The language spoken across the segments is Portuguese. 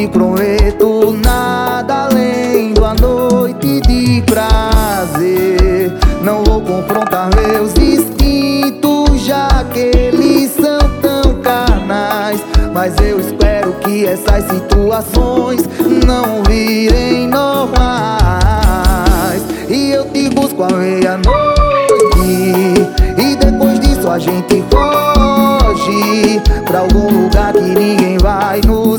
te prometo nada além da noite de prazer. Não vou confrontar meus instintos, já que eles são tão carnais. Mas eu espero que essas situações não virem normais. E eu te busco à meia-noite, e depois disso a gente foge pra algum lugar que ninguém vai nos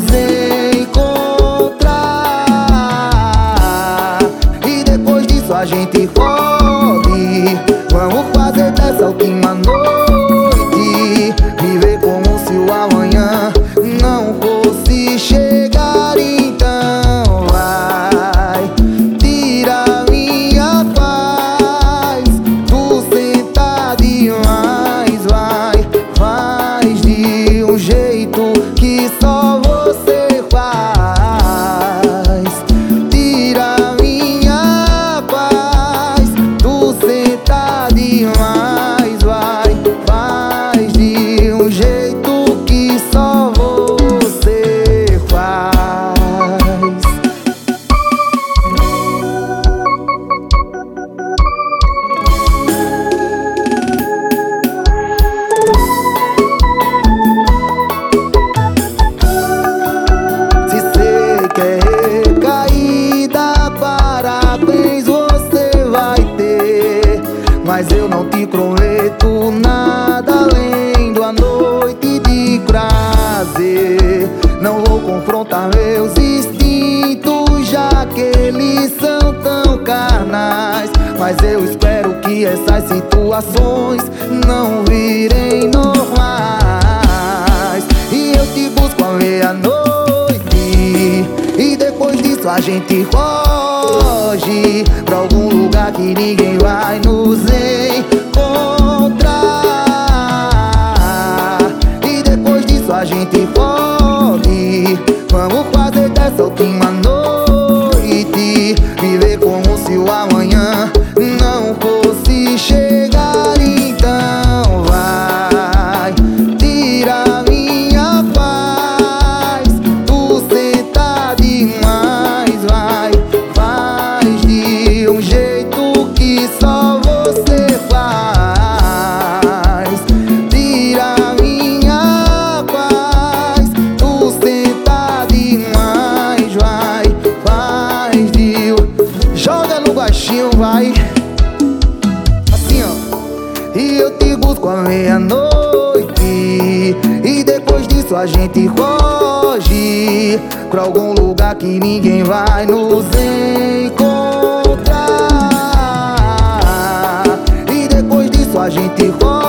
encontrar. E depois disso a gente foge. Vamos fazer dessa última noite viver como se o amanhã não fosse chegar. Então vai, tira minha paz, tu senta demais. Vai, faz de um jeito que só você faz. Tira minha paz, tu senta demais. Vai, faz de um jeito que só você faz. Se cê quer recaída, parabéns você vai ter. Mas eu não te prometo nada além da noite de prazer. Não vou confrontar meus instintos, já que eles são tão carnais. Mas eu espero que essas situações não virem normais. E eu te busco à meia-noite, e depois disso a gente foge pra algum lugar que ninguém vai nos encontrar. E depois disso a gente foge. Vamos fazer dessa última noite viver como se o amanhã não fosse chegar. Então vai, tira minha paz, tu senta demais. Vai, faz de um jeito que só você faz. Tira minha paz, tu senta demais. Vai, faz de... Joga no baixinho, vai. Assim, ó. E eu te busco à meia-noite, e depois disso a gente foge pra algum lugar que ninguém vai nos encontrar. E depois disso a gente foge.